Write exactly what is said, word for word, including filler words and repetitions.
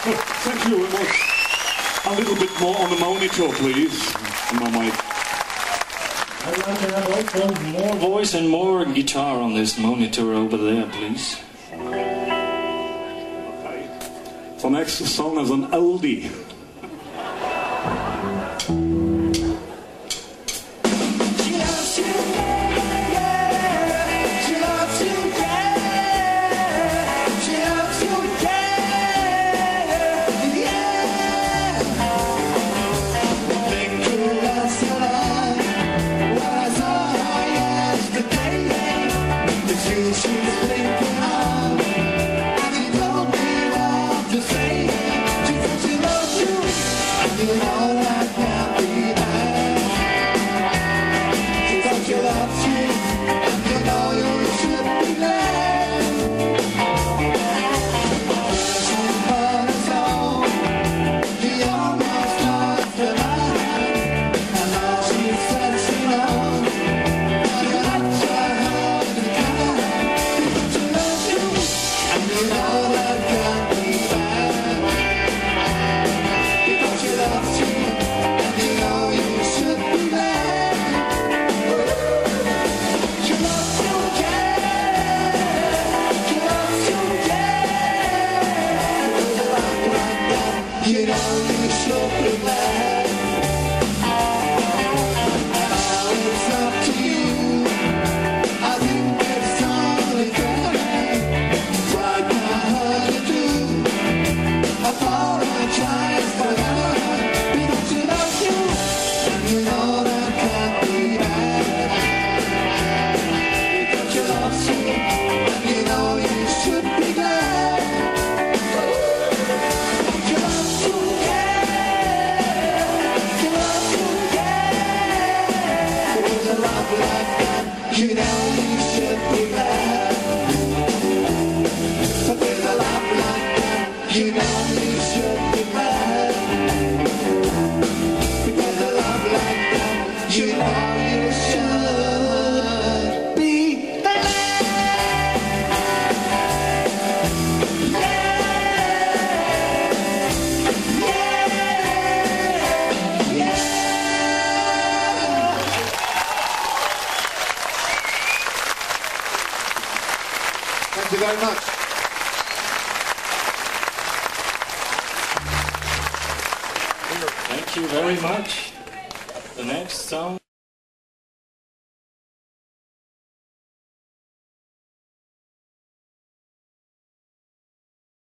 Thank you very much. A little bit more on the monitor, please. On my mic. I'd like to have also more voice and more guitar on this monitor over there, please. Okay. The next song is an oldie. You know you should be glad. But there's a love like that. You know you should be glad. Because a love like that. You know you should be glad. Yeah. Yeah. Yeah. Thank you very much. Thank you very much. The next song.